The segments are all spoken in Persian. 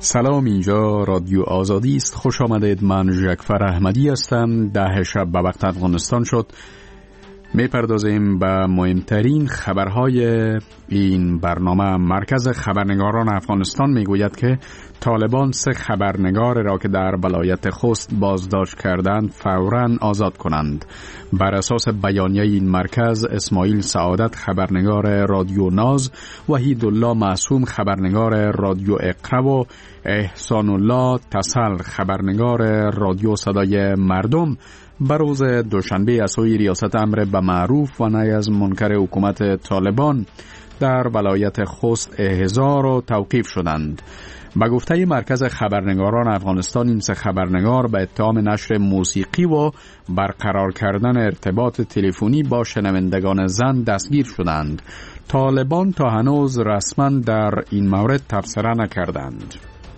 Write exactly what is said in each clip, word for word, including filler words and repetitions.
سلام، اینجا رادیو آزادی است. خوش آمدید. من ژکفر احمدی هستم. ده شب به وقت افغانستان شد. میپردازیم به مهمترین خبرهای این برنامه. مرکز خبرنگاران افغانستان میگوید که طالبان سه خبرنگار را که در ولایت خوست بازداشت کردند فوراً آزاد کنند. بر اساس بیانیه این مرکز، اسماعیل سعادت خبرنگار رادیو ناز، وحید الله معصوم خبرنگار رادیو اقرا و احسان الله تسل خبرنگار رادیو صدای مردم بر روز دوشنبه از سوی ریاست امر به معروف و نهی از منکر حکومت طالبان در ولایت خوست احضار و توقیف شدند. به گفته مرکز خبرنگاران افغانستان، این سه خبرنگار به اتهام نشر موسیقی و برقرار کردن ارتباط تلفنی با شنوندگان زن دستگیر شدند. طالبان تا هنوز رسما در این مورد تبصره نکردند.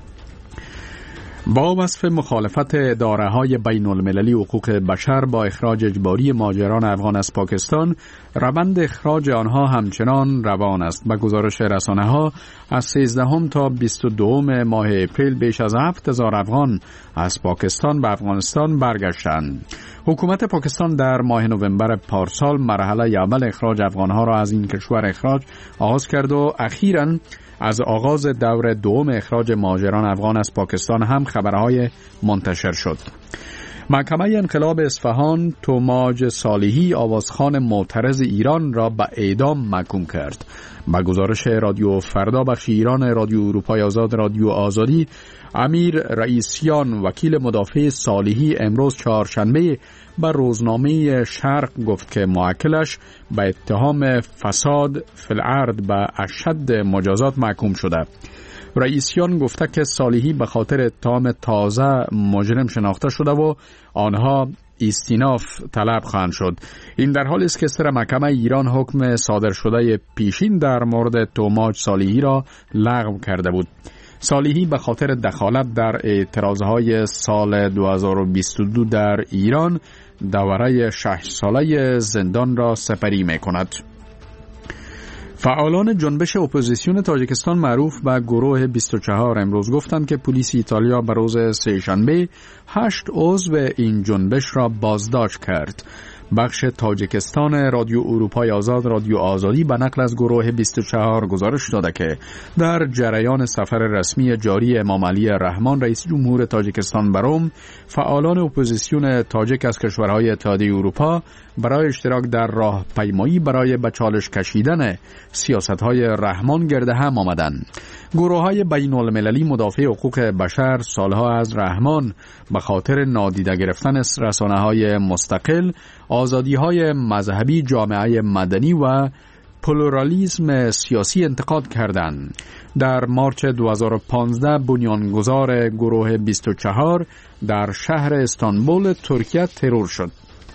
با وصف مخالفت اداره‌های بین المللی حقوق بشر با اخراج اجباری مهاجران افغان از پاکستان، روند اخراج آنها همچنان روان است. به گزارش رسانه‌ها، از سیزدهم تا بیست و دوم ماه اپریل بیش از هفت هزار افغان از پاکستان به افغانستان برگشتند. حکومت پاکستان در ماه نوامبر پارسال مرحله اول اخراج افغانها را از این کشور اخراج آغاز کرد و اخیراً از آغاز دور دوم اخراج مهاجران افغان از پاکستان هم خبرهای منتشر شد. محکمه انقلاب اصفهان توماج صالحی، آوازخوان معترض ایران، را به اعدام محکوم کرد. با گزارش رادیو فردا بخش ایران رادیو اروپای آزاد رادیو آزادی، امیر رئیسیان وکیل مدافع صالحی امروز چهارشنبه به روزنامه شرق گفت که موکلش به اتهام فساد فی الارض به اشد مجازات محکوم شده. رئیسیان گفته که صالحی به خاطر اتهام تازه مجرم شناخته شده و آنها استیناف طلب خواهند شد. این در حالی است که سر محکمه ایران حکم صادر شده پیشین در مورد توماج صالحی را لغو کرده بود. صالحی به خاطر دخالت در اعتراضهای سال دو هزار و بیست و دو در ایران دوره شش ساله زندان را سپری می کند. فعالان جنبش اپوزیسیون تاجیکستان معروف به گروه بیست و چهار امروز گفتند که پلیس ایتالیا به روز سه‌شنبه هشت عضو این جنبش را بازداشت کرد. بخش تاجیکستان رادیو اروپای آزاد رادیو آزادی به نقل از گروه بیست و چهار گزارش داده که در جریان سفر رسمی جاری امام علی رحمان رئیس جمهور تاجیکستان به روم، فعالان اپوزیسیون تاجیک از کشورهای اتحادیه اروپا برای اشتراک در راهپیمایی برای به چالش کشیدن سیاست‌های رحمان گرد هم آمدند. گروه‌های بین المللی مدافع حقوق بشر سالها از رحمان به خاطر نادیده گرفتن رسانه‌های مستقل، آزادی‌های مذهبی، جامعه مدنی و پلورالیسم سیاسی انتقاد کردند. در مارچ دو هزار و پانزده بنیانگذار گروه بیست و چهار در شهر استانبول ترکیه ترور شد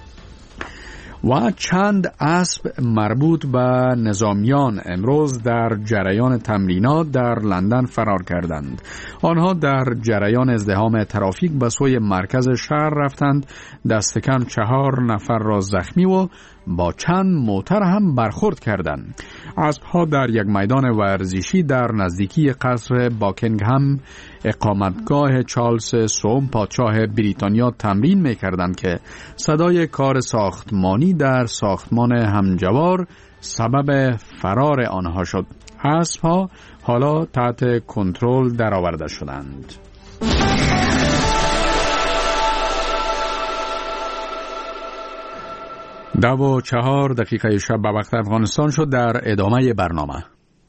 و چند اسب مربوط به نظامیان امروز در جریان تمرینات در لندن فرار کردند. آنها در جریان ازدحام ترافیک به سوی مرکز شهر رفتند. دست کم چهار نفر را زخمی و با چند موتر هم برخورد کردند. اسب‌ها در یک میدان ورزشی در نزدیکی قصر باکینگهم اقامتگاه چارلز سوم پادشاه بریتانیا تمرین می‌کردند که صدای کار ساختمانی در ساختمان همجوار سبب فرار آنها شد. اسب‌ها حالا تحت کنترل درآورده شدند. دو و چهار دقیقه شب به وقت افغانستان شد. در ادامه برنامه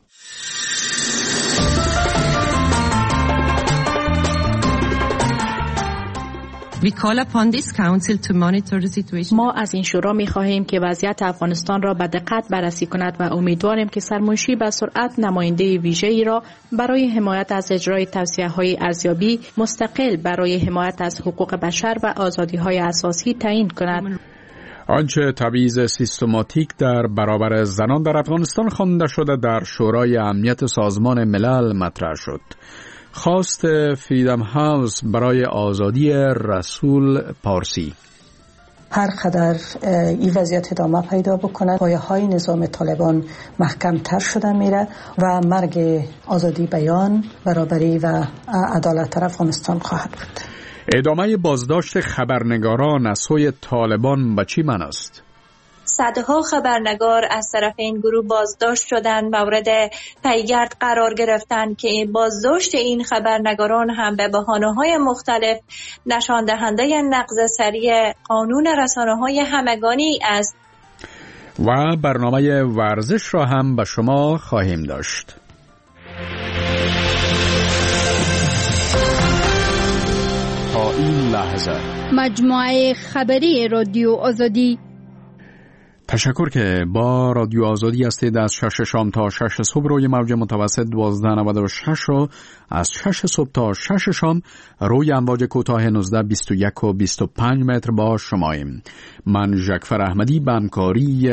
ما از این شورا می خواهیم که وضعیت افغانستان را به دقت بررسی کند و امیدواریم که سرمنشی به سرعت نماینده ویژه‌ای را برای حمایت از اجرای توصیه‌های ارزیابی مستقل برای حمایت از حقوق بشر و آزادی‌های اساسی تعیین کند. آنچه تبعیض سیستماتیک در برابر زنان در افغانستان خوانده شده در شورای امنیت سازمان ملل مطرح شد. خواست فریدم هاوس برای آزادی رسول پارسی. هر قدر این وضعیت ادامه پیدا بکنه پایه‌های نظام طالبان محکم تر شده میره و مرگ آزادی بیان، برابری و عدالت در افغانستان خواهد بود. ادامه بازداشت خبرنگاران از سوی طالبان به چی معنی است؟ صدها خبرنگار از طرف این گروه بازداشت شدند، مورد پیگرد قرار گرفتند که بازداشت این خبرنگاران هم به بهانه‌های مختلف نشان دهنده نقض سریع قانون رسانه‌های همگانی است. و برنامه ورزش را هم به شما خواهیم داشت. تا این لحظه مجموعه خبری رادیو آزادی. تشکر که با رادیو آزادی هستید. از شش شام تا شش صبح روی موج متوسط دوازده نود و شش رو از شش صبح تا شش شام روی امواج کوتاه نوزده بیست و یک و بیست و پنج متر با شماییم. من ژکفر احمدی به همکاری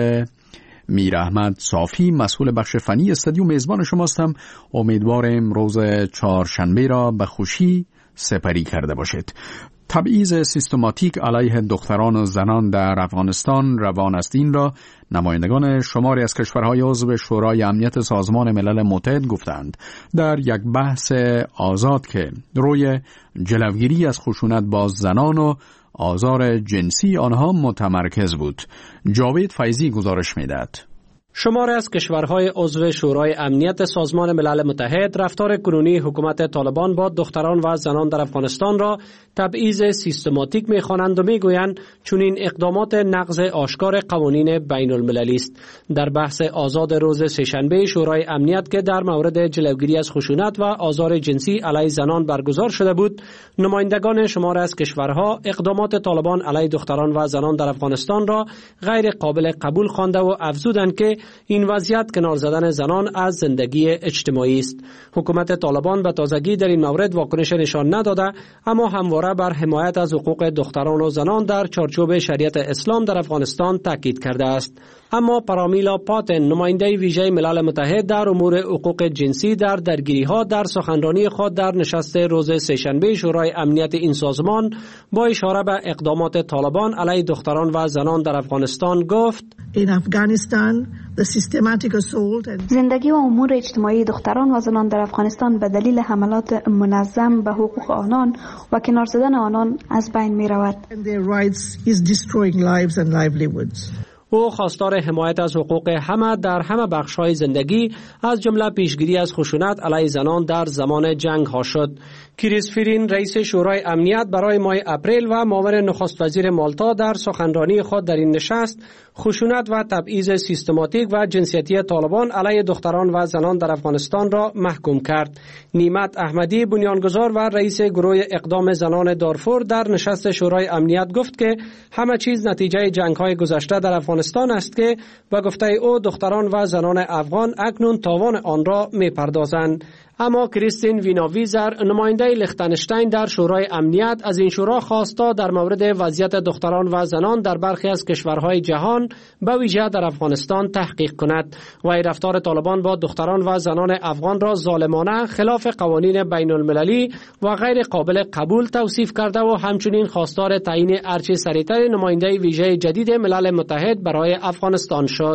میر احمد صافی مسئول بخش فنی استودیو میزبان شماستم. امیدوارم روز چهارشنبه را به خوشی سپری کرده باشید. تبعیض سیستماتیک علیه دختران و زنان در افغانستان روان است. این را نمایندگان شماری از کشورهای عضو شورای امنیت سازمان ملل متحد گفتند در یک بحث آزاد که روی جلوگیری از خشونت با زنان و آزار جنسی آنها متمرکز بود. جاوید فیضی گزارش می‌دهد. شماری از کشورهای عضو شورای امنیت سازمان ملل متحد رفتار کنونی حکومت طالبان با دختران و زنان در افغانستان را تبعیض سیستماتیک می‌خوانند و می‌گویند چون این اقدامات نقض آشکار قوانین بین المللی است. در بحث آزاد روز سه‌شنبه شورای امنیت که در مورد جلوگیری از خشونت و آزار جنسی علیه زنان برگزار شده بود، نمایندگان شماری از کشورها اقدامات طالبان علیه دختران و زنان در افغانستان را غیر قابل قبول خوانده و افزودند که این وضعیت کنار زدن زنان از زندگی اجتماعی است. حکومت طالبان به تازگی در این مورد واکنش نشان نداده، اما همواره بر حمایت از حقوق دختران و زنان در چارچوب شریعت اسلام در افغانستان تاکید کرده است. اما پرامیلا پاتن، نماینده ویژه ملل متحد در امور حقوق جنسی در درگیری‌ها، در سخنرانی خود در نشست روز سه‌شنبه شورای امنیت این سازمان با اشاره به اقدامات طالبان علیه دختران و زنان در افغانستان گفت: In Afghanistan, the systematic assault and زندگی و امور اجتماعی دختران و زنان در افغانستان به دلیل حملات منظم به حقوق آنان و کنار زدن آنان از بین می رود. their rights is destroying lives and livelihoods. او خواستار حمایت از حقوق همه در همه بخش‌های زندگی از جمله پیشگیری از خشونت علیه زنان در زمان جنگ ها شد. کریس فرین، رئیس شورای امنیت برای ماه اپریل و معاون نخست وزیر مالتا در سخنرانی خود در این نشست خشونت و تبعیض سیستماتیک و جنسیتی طالبان علیه دختران و زنان در افغانستان را محکوم کرد. نیمت احمدی، بنیانگذار و رئیس گروه اقدام زنان دارفور در نشست شورای امنیت گفت که همه چیز نتیجه جنگ‌های گذشته در افغانستان است که با گفته او دختران و زنان افغان اکنون تاوان آن را می‌پردازند. اما کریستین ویناویزر، نماینده لختنشتین در شورای امنیت، از این شورا خواستا در مورد وضعیت دختران و زنان در برخی از کشورهای جهان به ویژه در افغانستان تحقیق کند و رفتار طالبان با دختران و زنان افغان را ظالمانه، خلاف قوانین بین المللی و غیر قابل قبول توصیف کرده و همچنین خواستار تعیین ارچه سریعتر نماینده ویژه جدید ملل متحد برای افغانستان شد.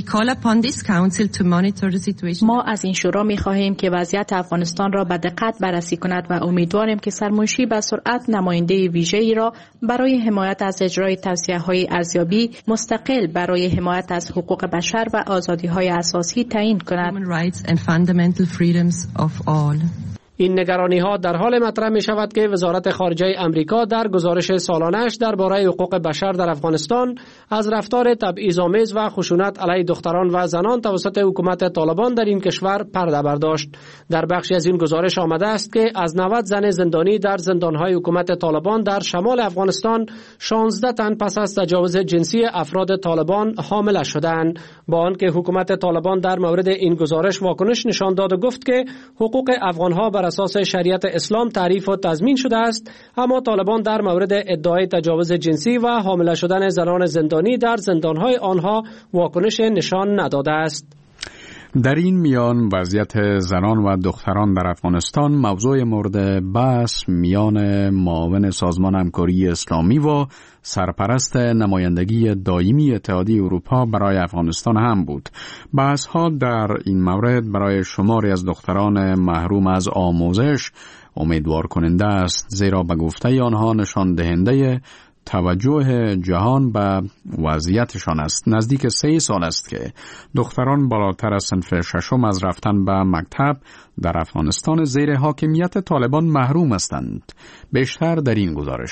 ما از این شورا می‌خواهیم که وضعیت افغانستان را به دقت بررسی کند و امیدواریم که سرمنشی به سرعت نماینده ویژه‌ای را برای حمایت از اجرای توصیه‌های ارزیابی مستقل برای حمایت از حقوق بشر و آزادی‌های اساسی تعیین کند. این نگرانی ها در حال مطرح می شود که وزارت خارجه امریکا در گزارش سالانه‌اش درباره حقوق بشر در افغانستان از رفتار تبعیض‌آمیز و خشونت علیه دختران و زنان توسط حکومت طالبان در این کشور پرده برداشت. در بخشی از این گزارش آمده است که از نود زن زندانی در زندان‌های حکومت طالبان در شمال افغانستان شانزده تن پس از تجاوز جنسی افراد طالبان حامله شدند، با آنکه حکومت طالبان در مورد این گزارش واکنش نشان داد و گفت که حقوق افغان‌ها بر اساس شریعت اسلام تعریف و تضمین شده است، اما طالبان در مورد ادعای تجاوز جنسی و حامله شدن زنان زندانی در زندان‌های آنها واکنش نشان نداده است. در این میان وضعیت زنان و دختران در افغانستان موضوع مورد بحث میان معاون سازمان همکاری اسلامی و سرپرست نمایندگی دائمی اتحادیه اروپا برای افغانستان هم بود. بحث ها در این مورد برای شماری از دختران محروم از آموزش امیدوار کننده است، زیرا به گفته آنها نشان دهنده توجه جهان به وضعیتشان است. نزدیک سه سال است که دختران بالاتر از صنف ششم از رفتن به مکتب در افغانستان زیر حاکمیت طالبان محروم هستند. بیشتر در این گزارش.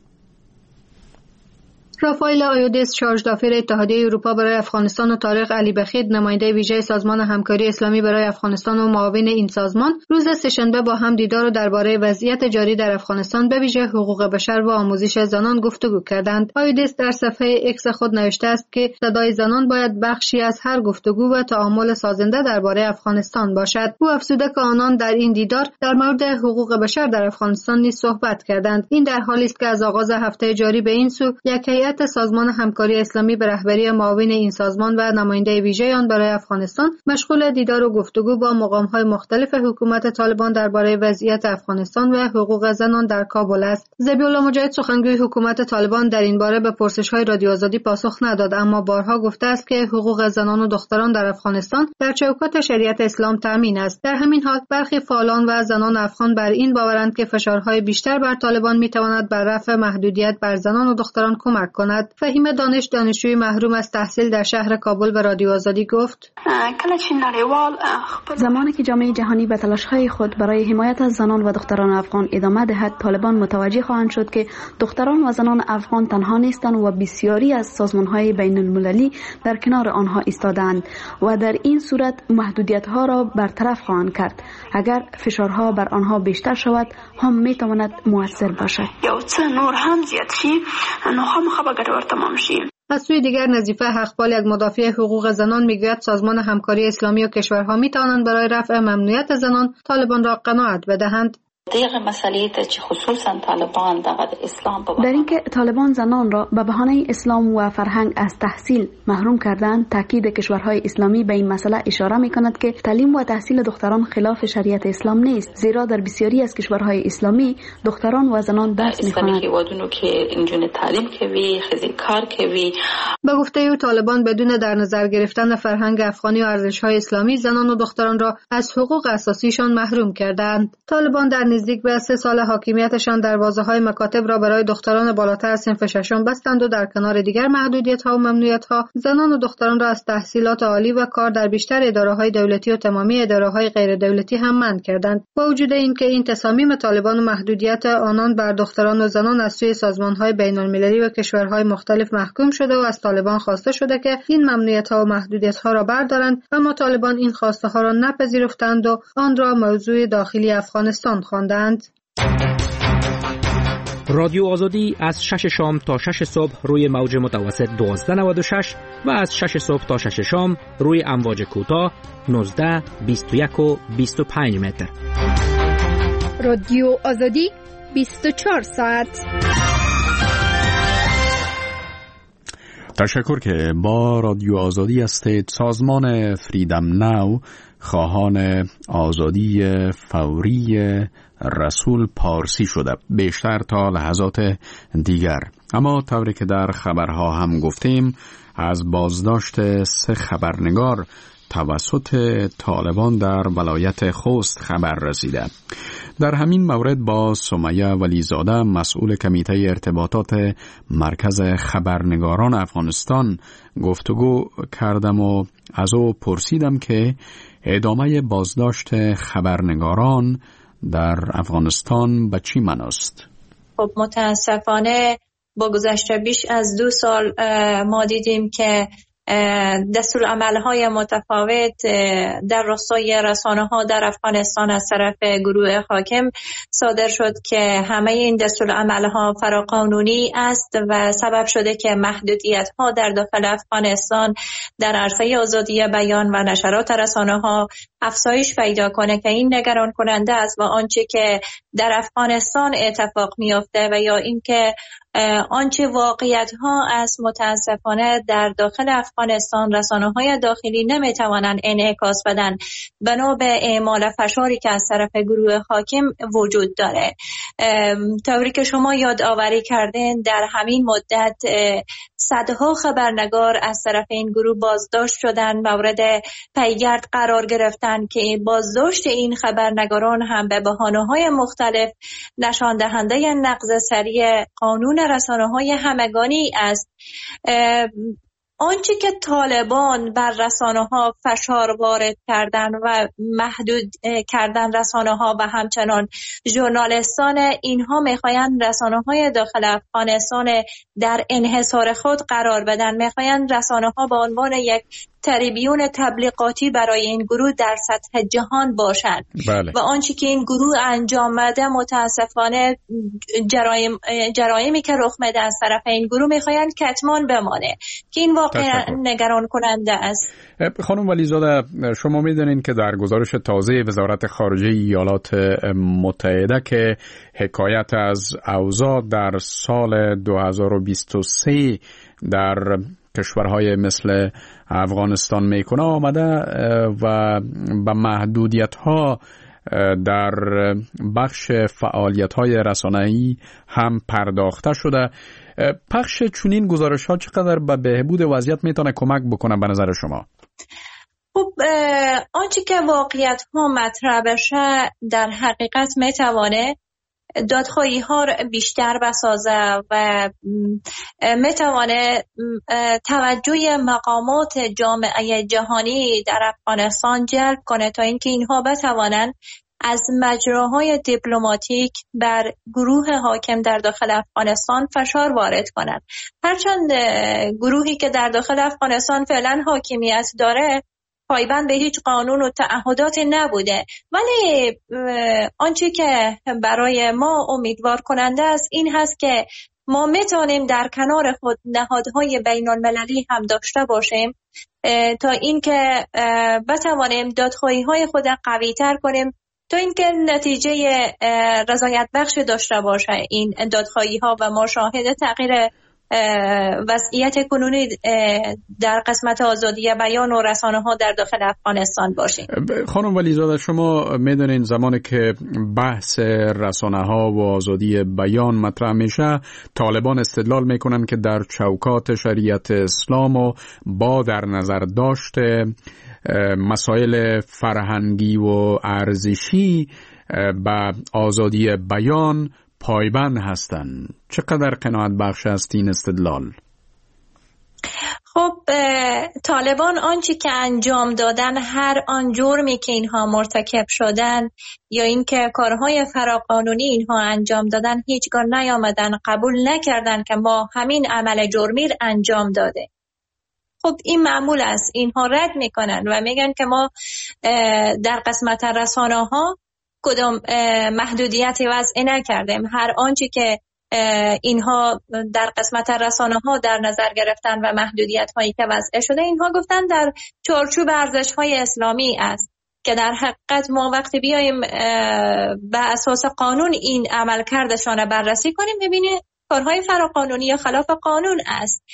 رافائل آیودیس، شارژ دافیر اتحادیه اروپا برای افغانستان و طارق علی بخید، نماینده ویژه سازمان همکاری اسلامی برای افغانستان و معاون این سازمان، روز سه‌شنبه با هم دیدار و درباره وضعیت جاری در افغانستان به ویژه حقوق بشر و آموزش زنان گفتگو کردند. آیودیس در صفحه اکس خود نوشته است که صدای زنان باید بخشی از هر گفتگو و تعامل سازنده درباره افغانستان باشد. او افزوده که آنان در این دیدار در مورد حقوق بشر در افغانستان نیز صحبت کردند. این در حالی است که از آغاز هفته جاری به این سو یک هیئت سازمان همکاری اسلامی به رهبری معاون این سازمان و نماینده ویژه آن برای افغانستان مشغول دیدار و گفتگو با مقام‌های مختلف حکومت طالبان درباره وضعیت افغانستان و حقوق زنان در کابل است. ذبیح‌الله مجاهد، سخنگوی حکومت طالبان، در این باره به پرسش‌های رادیو آزادی پاسخ نداد، اما بارها گفته است که حقوق زنان و دختران در افغانستان در چوکات شریعت اسلام تامین است. در همین حال برخی فعالان و زنان افغان بر این باورند که فشارهای بیشتر بر طالبان می‌تواند بر رفع محدودیت بر زنان و دختران کمک کند. فهیم دانش، دانشجوی محروم از تحصیل در شهر کابل، به رادیو آزادی گفت: زمانی که جامعه جهانی به تلاش‌های خود برای حمایت از زنان و دختران افغان ادامه دهد، طالبان متوجه خواهند شد که دختران و زنان افغان تنها نیستند و بسیاری از سازمان‌های بین‌المللی در کنار آنها ایستادند و در این صورت محدودیت‌ها را برطرف خواهند کرد. اگر فشارها بر آنها بیشتر شود، هم می‌تواند مؤثر باشد. از سوی دیگر، نظیفه حقپال، یک مدافع حقوق زنان، میگوید سازمان همکاری اسلامی و کشورها میتوانند برای رفع ممنوعیت زنان طالبان را قناعت بدهند. دیگه مسئله چې خصوصا طالبان دغه اسلام در اینکه طالبان زنان را به بهانه اسلام و فرهنگ از تحصیل محروم کردند، تاکید کشورهای اسلامی به این مسئله اشاره می‌کند که تعلیم و تحصیل دختران خلاف شریعت اسلام نیست، زیرا در بسیاری از کشورهای اسلامی دختران و زنان درس می‌خوانند. که اینجوری تعلیم کوي، خزی کار کوي. به گفته او، طالبان بدون در نظر گرفتن فرهنگ افغانی و ارزش‌های اسلامی زنان و دختران را از حقوق اساسیشان محروم کردند. طالبان در نزدیک به سه سال حاکمیتشان دروازه‌های مکاتب را برای دختران بالاتر از صنف ششم بستند و در کنار دیگر محدودیت‌ها و ممنوعیت‌ها، زنان و دختران را از تحصیلات عالی و کار در بیشتر اداره‌های دولتی و تمامی اداره‌های غیر دولتی هم منع کردند. با وجود اینکه این تصامیم طالبان و محدودیت آنان بر دختران و زنان از سوی سازمان‌های بین‌المللی و کشورهای مختلف محکوم شده و از طالبان خواسته شده که این ممنوعیت‌ها و محدودیت‌ها را بردارند، اما طالبان این خواسته‌ها را نپذیرفتند و آن را موضوع داخلی افغانستان خواندند. رادیو آزادی از شش شام تا شش صبح روی موج متوسط دوازده نود و شش و از شش صبح تا شش شام روی امواج کوتاه نوزده، بیست و یک و بیست و پنج متر. رادیو آزادی بیست و چهار ساعت. تشکر که با رادیو آزادی هستید. سازمان فریدم ناو خواهان آزادی فوری رسول پارسی شده، بیشتر تا لحظات دیگر. اما طوری که در خبرها هم گفتیم، از بازداشت سه خبرنگار توسط طالبان در ولایت خوست خبر رسیده. در همین مورد با سمیه ولیزاده، مسئول کمیته ارتباطات مرکز خبرنگاران افغانستان، گفتگو کردم و از او پرسیدم که ادامه بازداشت خبرنگاران در افغانستان به چی معناست؟ خب متاسفانه با گذشت بیش از دو سال ما دیدیم که دستورالعمل‌های متفاوت در راستای رسانه‌ها در افغانستان از طرف گروه حاکم صادر شد که همه این دستورالعمل‌ها فراقانونی است و سبب شده که محدودیت‌ها در داخل افغانستان در عرصه آزادی بیان و نشرات رسانه‌ها افزایش پیدا کنه که این نگران کننده است و آنچه که در افغانستان اتفاق میفته و یا اینکه آنچه واقعیت ها از متاسفانه در داخل افغانستان رسانه‌های داخلی نمیتوانند انعکاس بدن بنا به اعمال فشاری که از طرف گروه حاکم وجود داره. طوری که شما یادآوری کردین در همین مدت صدها خبرنگار از طرف این گروه بازداشت شدن، مورد پیگرد قرار گرفتن که بازداشت این خبرنگاران هم به بهانه‌های مختلف نشان دهنده نقض سریع قانون رسانه‌های همگانی است. آنچه که طالبان بر رسانه‌ها فشار وارد کردن و محدود کردن رسانه‌ها و همچنان ژورنالیستان، اینها می‌خواهند رسانه‌های داخل افغانستان در انحصار خود قرار بدن، می‌خواهند رسانه‌ها به عنوان یک تریبیون تبلیغاتی برای این گروه در سطح جهان باشند. بله. و آنچه که این گروه انجام میده متاسفانه جرایم جرایمی که رخ میده از طرف این گروه میخواهند کتمان بمانه که این واقعا نگران کننده است. خانم ولیزاده، شما میدونین که در گزارش تازه وزارت خارجه ایالات متحده که حکایت از اوضاع در سال دو هزار و بیست و سه در کشورهای مثل افغانستان میکنه آمده و به محدودیت ها در بخش فعالیت های رسانه‌ای هم پرداخته شده. پخش چنین گزارش ها چقدر به بهبود وضعیت میتونه کمک بکنه به نظر شما؟ خب آنچه که واقعیت ها مطرح بشه در حقیقت میتوانه دادخواهی ها بیشتر بسازه و میتوانه توجه مقامات جامعه جهانی در افغانستان جلب کنه تا اینکه اینها بتوانند از مجراهای دیپلماتیک بر گروه حاکم در داخل افغانستان فشار وارد کنند. هرچند گروهی که در داخل افغانستان فعلا حاکمیت داره پایبند به هیچ قانون و تعهدات نبوده، ولی آنچه که برای ما امیدوار کننده است این هست که ما میتونیم در کنار خود نهادهای بین المللی هم داشته باشیم تا اینکه بتوانیم دادخواهی های خود قوی تر کنیم تا اینکه نتیجه رضایت بخش داشته باشه این دادخواهی ها و ما شاهد تغییر وضعیت کنونی در قسمت آزادی بیان و رسانه ها در داخل افغانستان باشیم. خانم ولیزاده، شما میدونین زمانی که بحث رسانه ها و آزادی بیان مطرح میشه، طالبان استدلال میکنن که در چوکات شریعت اسلام و با در نظر داشته مسائل فرهنگی و ارزشی به آزادی بیان پایبند هستند. چقدر قناعت بخش است این استدلال؟ خب طالبان آنچه که انجام دادن، هر آن جرمی که اینها مرتکب شدن یا اینکه کارهای فراقانونی اینها انجام دادن، هیچگاه نیامدن قبول نکردن که ما همین عمل جرمی انجام داده. خب این معمول است، اینها رد میکنن و میگن که ما در قسمت رسانه ها کدام محدودیتی وضع نکردیم. هر آنچه که اینها در قسمت رسانه ها در نظر گرفتن و محدودیت هایی که وضع شده، اینها گفتن در چارچوب ارزش های اسلامی است که در حقیقت ما وقتی بیایم به اساس قانون این عمل کردشان بررسی کنیم ببینیم کارهای فراقانونی یا خلاف قانون است.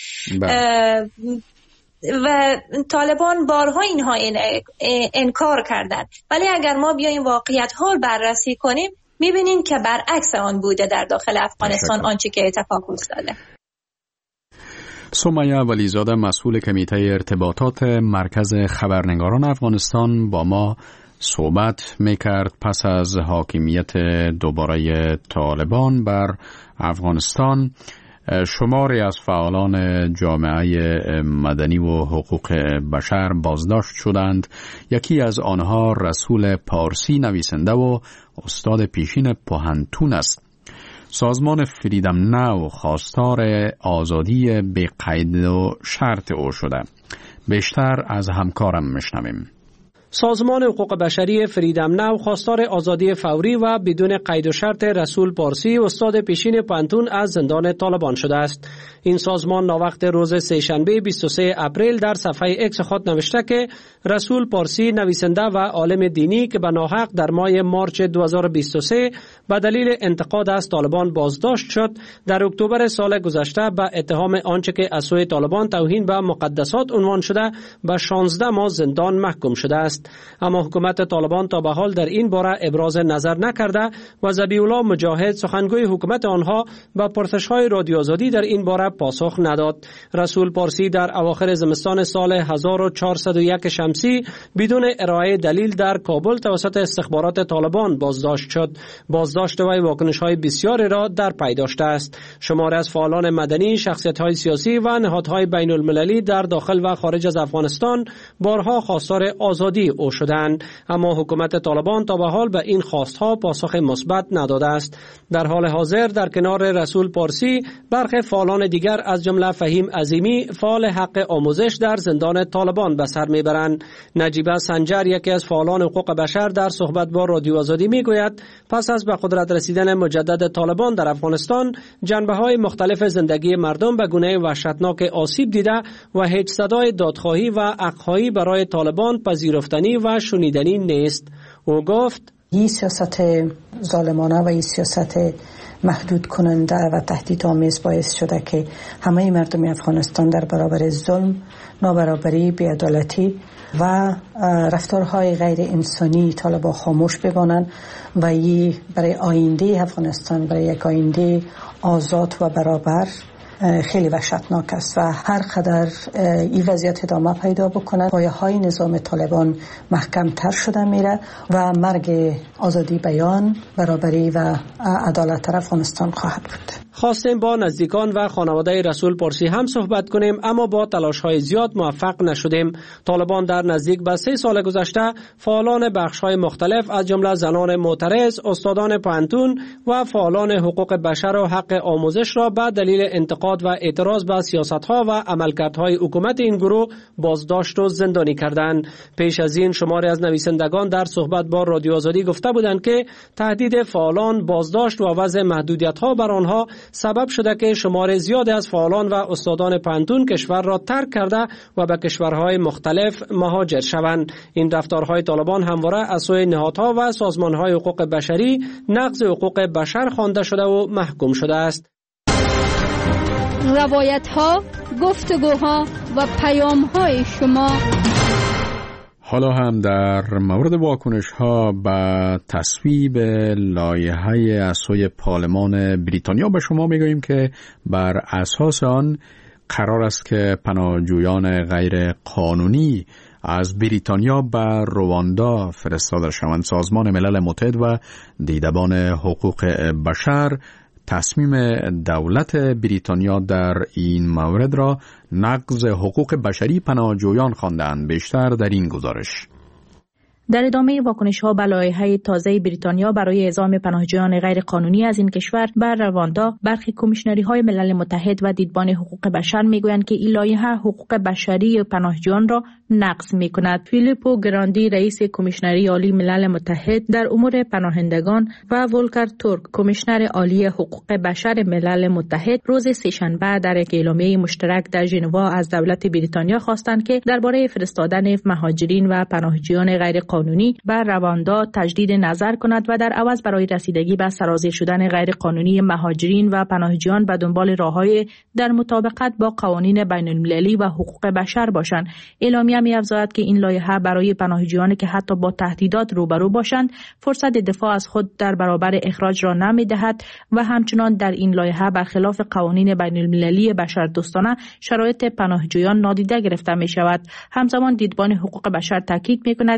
و طالبان بارها اینها انکار کردند، ولی اگر ما بیایم واقعیت ها بررسی کنیم میبینیم که برعکس آن بوده در داخل افغانستان آنچه که اتفاق افتاده. سمیه ولیزاده، مسئول کمیته ارتباطات مرکز خبرنگاران افغانستان، با ما صحبت میکرد پس از حاکمیت دوباره طالبان بر افغانستان. شماری از فعالان جامعه مدنی و حقوق بشر بازداشت شدند. یکی از آنها رسول پارسی، نویسنده و استاد پیشین پوهنتون است. سازمان فریدم ناو خواستار آزادی به قید و شرط او شده. بیشتر از همکارم میشنویم. سازمان حقوق بشری فریدم ناو خواستار آزادی فوری و بدون قید و شرط رسول پارسی استاد پیشین پانتون از زندان طالبان شده است. این سازمان ناوقت روز سه‌شنبه بیست و سوم اپریل در صفحه اکس خود نوشته که رسول پارسی نویسنده و عالم دینی که به ناحق در ماه مارچ دو هزار و بیست و سه به دلیل انتقاد از طالبان بازداشت شد، در اکتبر سال گذشته به اتهام آنچه که از سوی طالبان توهین به مقدسات عنوان شده به شانزده ماه زندان محکوم شده است. اما حکومت طالبان تا به حال در این باره ابراز نظر نکرده و ذبیح الله مجاهد سخنگوی حکومت آنها به پرسش‌های رادیو آزادی در این باره پاسخ نداد. رسول پارسی در اواخر زمستان سال هزار و چهارصد و یک شمسی بدون ارائه دلیل در کابل توسط استخبارات طالبان بازداشت شد. بازداشت وی واکنش‌های بسیاری را در پی داشته است. شماری از فعالان مدنی، شخصیت‌های سیاسی و نهادهای بین‌المللی در داخل و خارج از افغانستان بارها خواستار آزادی او شدند، اما حکومت طالبان تا به حال به این خواستها پاسخ مثبت نداده است. در حال حاضر در کنار رسول پارسی برخی فعالان دیگر از جمله فهیم عظیمی فعال حق آموزش در زندان طالبان به سر میبرند. نجیبه سنجر یکی از فعالان حقوق بشر در صحبت با رادیو آزادی میگوید پس از به قدرت رسیدن مجدد طالبان در افغانستان جنبه‌های مختلف زندگی مردم به گونه وحشتناک آسیب دیده و هیچ صدای دادخواهی و حق‌خواهی برای طالبان پذیرفتنی و شنیدنی نیست. او گفت این سیاست ظالمانه و این سیاست محدود کننده و تهدیدآمیز باعث شده که همه مردم افغانستان در برابر ظلم، نابرابری، بی‌عدالتی و رفتارهای غیر انسانی طالبان خاموش بمانند و این برای آینده افغانستان، برای یک آینده آزاد و برابر خیلی وحشتناک است و هر قدر این وضعیت ادامه پیدا بکنه پایه‌های نظام طالبان محکم‌تر شده میره و مرگ آزادی بیان، برابری و عدالت در افغانستان خواهد بود. خواستیم با نزدیکان و خانواده رسول پارسی هم صحبت کنیم، اما با تلاش‌های زیاد موفق نشدیم. طالبان در نزدیک به سه سال گذشته فعالان بخش‌های مختلف از جمله زنان معترض، استادان پانتون و فعالان حقوق بشر و حق آموزش را به دلیل انتقاد و اعتراض به سیاست‌ها و عملکردهای حکومت این گروه بازداشت و زندانی کردند. پیش از این شماری از نویسندگان در صحبت با رادیو آزادی گفته بودند که تهدید فعالان، بازداشت و وضع محدودیت‌ها بر آنها سبب شده که شمار زیادی از فعالان و استادان پانتون کشور را ترک کرده و به کشورهای مختلف مهاجر شوند. این رفتارهای طالبان همواره از سوی نهادها و سازمانهای حقوق بشری نقض حقوق بشر خوانده شده و محکوم شده است. روایت‌ها، گفتگوها و پیام‌های شما. حالا هم در مورد واکنش‌ها به تصویب لایحه از سوی پارلمان بریتانیا به شما میگوییم که بر اساس آن قرار است که پناهجویان غیر قانونی از بریتانیا به رواندا فرستاده شوند. سازمان ملل متحد و دیدبان حقوق بشر تصمیم دولت بریتانیا در این مورد را نقض حقوق بشری پناهجویان خواندند. بیشتر در این گزارش. در ادامه واکنش‌ها به لایحه تازه بریتانیا برای اعزام پناهجویان غیر قانونی از این کشور بر رواندا، برخی کمیشنری‌های ملل متحد و دیدبان حقوق بشر می‌گویند که این لایحه حقوق بشری پناهجویان را نقض می‌کند. فیلیپو گراندی رئیس کمیشنری عالی ملل متحد در امور پناهندگان و ولکر تورک کمیشنر عالی حقوق بشر ملل متحد روز سه‌شنبه در یک اعلامیه مشترک در ژنوا از دولت بریتانیا خواستند که درباره فرستادن مهاجرین و پناهجویان غیر قانونی بر رواندا تجدید نظر کند و در عوض برای رسیدگی به سرازیر شدن غیر قانونی مهاجرین و پناهجویان به دنبال راههای در مطابقت با قوانین بین المللی و حقوق بشر باشند. اعلامیه می‌افزاید که این لایحه برای پناهجویانی که حتی با تهدیدات روبرو باشند فرصت دفاع از خود در برابر اخراج را نمی‌دهد و همچنان در این لایحه برخلاف قوانین بین المللی بشردوستانه شرایط پناهجویان نادیده گرفته می‌شود. همزمان دیدبان حقوق بشر تاکید می‌کند که این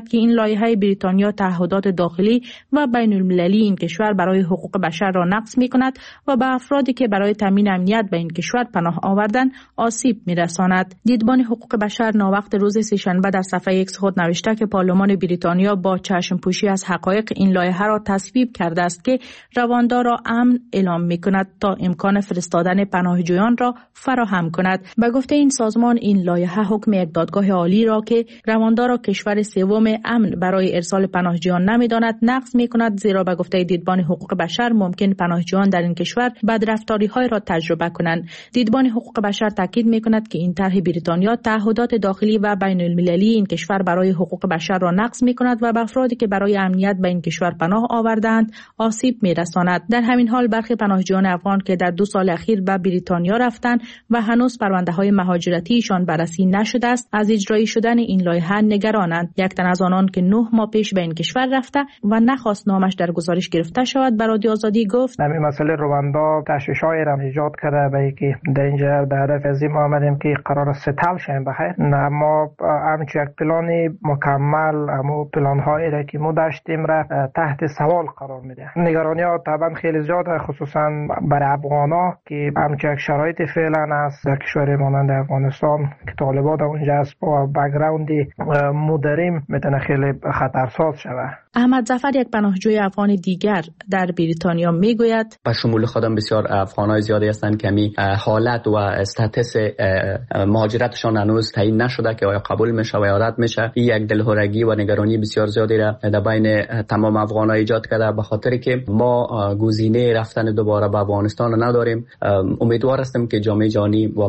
لایحه بریتانیا تعهدات داخلی و بین المللی این کشور برای حقوق بشر را نقض می کند و به افرادی که برای تامین امنیت به این کشور پناه آوردن آسیب می رساند. دیدبان حقوق بشر ناوقت روز سه‌شنبه در صفحه ایکس خود نوشته که پارلمان بریتانیا با چشم پوشی از حقایق این لایحه را تصویب کرده است که رواندار را امن اعلام می کند تا امکان فرستادن پناهجویان را فراهم کند. به گفته این سازمان این لایحه حکم یک دادگاه عالی را که رواندار را کشور سوم امن برای ارسال پناهجویان نمی‌داند نقض می‌کند، زیرا به گفته دیدبان حقوق بشر ممکن پناهجویان در این کشور بدرفتاری‌های را تجربه کنند. دیدبان حقوق بشر تاکید می‌کند که این طرح بریتانیا تعهدات داخلی و بین المللی این کشور برای حقوق بشر را نقض می‌کند و به افرادی که برای امنیت به این کشور پناه آوردند آسیب می‌رساند. در همین حال برخی پناهجویان افغان که در دو سال اخیر به بریتانیا رفتند و هنوز پرونده‌های مهاجرتیشان بررسی نشده است، از اجرایی شدن این لایحه نگرانند. یک تن از آنان که نه ماه پیش به این کشور رفته و نخواست نامش در گزارش گرفته شود به رادیو آزادی گفت: همین مسئله رواندا تشویش‌های را ایجاد کرده به اینکه در اینجا به هدف از این آمدیم که قرار ستل شیم بخیر. ما همچون یک پلان مکمل همو پلان‌هایی را که ما داشتیم را تحت سوال قرار میده. نگرانی‌ها طبعا خیلی زیاده، خصوصا برای افغانا که همچون یک شرایط فعلا است در کشور مانند افغانستان که طالبان اونجا است با بک‌گراندی مدریم میتونه خیلی خطرساز شود. احمد ظفر یک پناهجوی افغان دیگر در بریتانیا میگوید: به شمول خودم بسیار افغانای زیادی هستند که می حالت و استاتس مهاجرتشان هنوز تعیین نشده که آیا قبول میشه و یا رد میشه. این یک دلهرگی و نگرانی بسیار زیادی را در بین تمام افغانای ایجاد کرده، به خاطر که ما گزینه رفتن دوباره به افغانستان نداریم. امیدوار هستم که جامعه جهانی و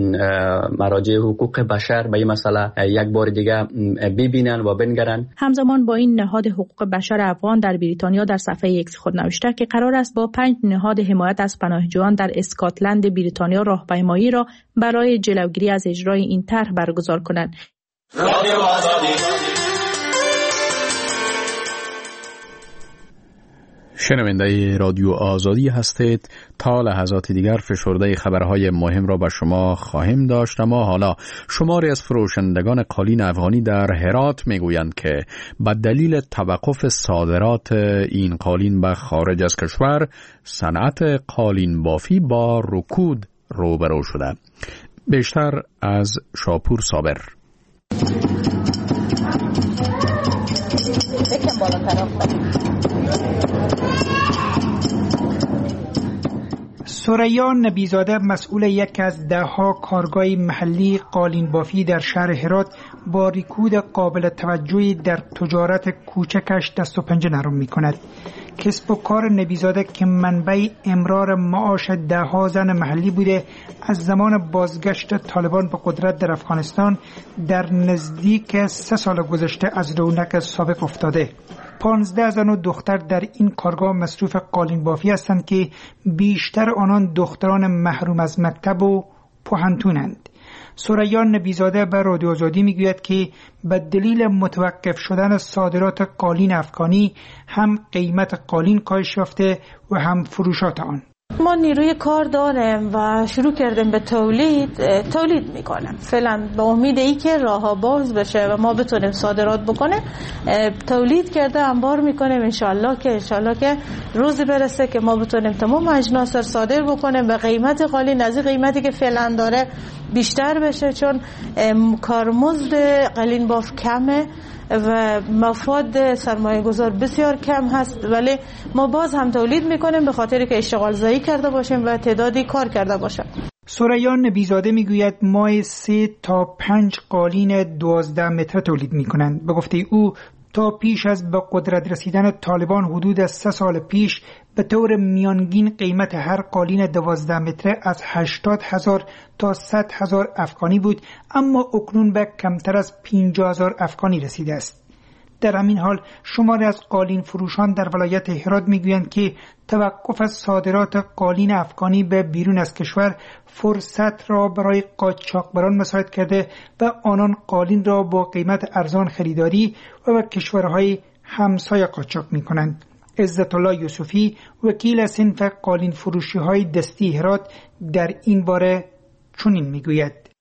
مراجع حقوق بشر به این مسئله یک بار دیگه ببینن و بنگرن. همزمان با این نهاد حقوق بشر افغان در بریتانیا در صفحه ایکس خود نوشته که قرار است با پنج نهاد حمایت از پناهجویان در اسکاتلند بریتانیا راهپیمایی را برای جلوگیری از اجرای این طرح برگزار کنند. شنونده رادیو آزادی هستید. تا لحظات دیگر فشرده خبرهای مهم را به شما خواهیم داشت. اما حالا شماری از فروشندگان قالین افغانی در هرات میگویند که به دلیل توقف صادرات این قالین به خارج از کشور صنعت قالین بافی با رکود روبرو شده. بیشتر از شاپور صابر. ثریا نبیزاده مسئول یک از ده ها کارگاه محلی قالین بافی در شهر هرات با رکود قابل توجهی در تجارت کوچکش دست و پنجه نرم می کند. کسب و کار نبیزاده که منبع امرار معاش ده ها زن محلی بوده، از زمان بازگشت طالبان به قدرت در افغانستان در نزدیک سه سال گذشته از رونق سابق افتاده. پانزده زن و دختر در این کارگاه مصروف قالین بافی هستند که بیشتر آنان دختران محروم از مکتب و پوهنتونند. ثریا نبیزاده به رادیو آزادی میگوید که به دلیل متوقف شدن صادرات قالین افغانی هم قیمت قالین کاهش یافته و هم فروشات آن. ما نیروی کار داریم و شروع کردیم به تولید تولید میکنیم. فعلا به امید ای که راه‌ها باز بشه و ما بتونیم صادرات بکنیم تولید کرده انبار میکنیم. انشالله که انشالله که روزی برسه که ما بتونیم تمام اجناس رو صادر بکنیم و قیمت قالین از قیمتی که فعلا داره بیشتر بشه، چون کارمزد قالین باف کمه و مفاد سرمایه گذار بسیار کم هست، ولی ما باز هم تولید میکنیم به خاطر که اشتغال زایی کرده باشیم و تعدادی کار کرده باشیم. ثریا نبیزاده میگوید ماه سه تا پنج قالین دوازده متر تولید میکنند. به گفته او تا پیش از به قدرت رسیدن طالبان حدود از سه سال پیش به طور میانگین قیمت هر قالین دوازده متر از هشتاد هزار تا صد هزار افغانی بود، اما اکنون به کمتر از پنجاه هزار افغانی رسیده است. در همین حال شماری از قالین فروشان در ولایت هرات میگویند که توقف صادرات قالین افغانی به بیرون از کشور فرصت را برای قاچاقبران مساعد کرده و آنان قالین را با قیمت ارزان خریداری و به کشورهای همسایه قاچاق میکنند. عزت الله یوسفی وکیل صنف قالین فروشی های دستی هرات در این باره چنین میگوید: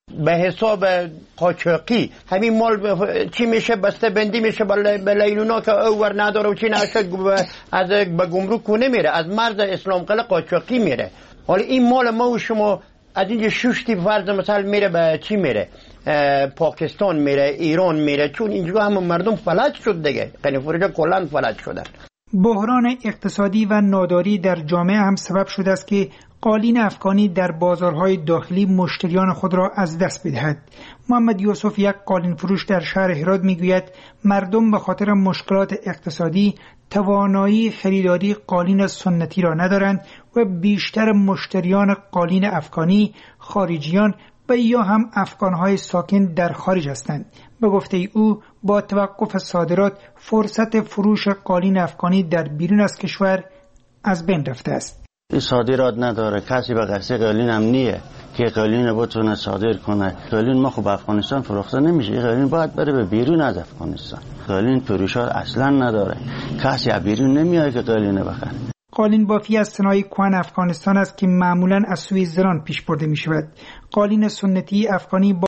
به حساب قاچاقی همین مال چی میشه بسته بندی میشه به لیلونا که اوور نداره و چی نشه از به گمرک کنه میره از مرز اسلام قلعه قاچاقی میره. حالا این مال ما و شما از اینجا ششتی فرض مثلا میره به چی میره پاکستان میره ایران میره چون اینجا هم مردم فلج شد دیگه قنی فروشا کلان فلج شدن. بحران اقتصادی و ناداری در جامعه هم سبب شده است که قالین افغانی در بازارهای داخلی مشتریان خود را از دست بدهد. محمد یوسف یک قالین فروش در شهر هرات میگوید مردم به خاطر مشکلات اقتصادی توانایی خریداری قالین سنتی را ندارند و بیشتر مشتریان قالین افغانی خارجیان و یا هم افغانهای ساکن در خارج هستند. به گفته او با توقف صادرات فرصت فروش قالین افغانی در بیرون از کشور از بین رفته است. این صادرات نداره، کسی به قصد قالین هم نیه که قالین بتونه صادر کنه. قالین ما خب افغانستان فروخته نمیشه، این قالین باید بره به بیرون از افغانستان. قالین فروشات اصلا نداره، کسی از بیرون نمیاد که قالین بخره. قالین بافی از صنایع کهن افغانستان است که معمولا از سوی زنان پیش برده می شود. قالین سنتی افغانی با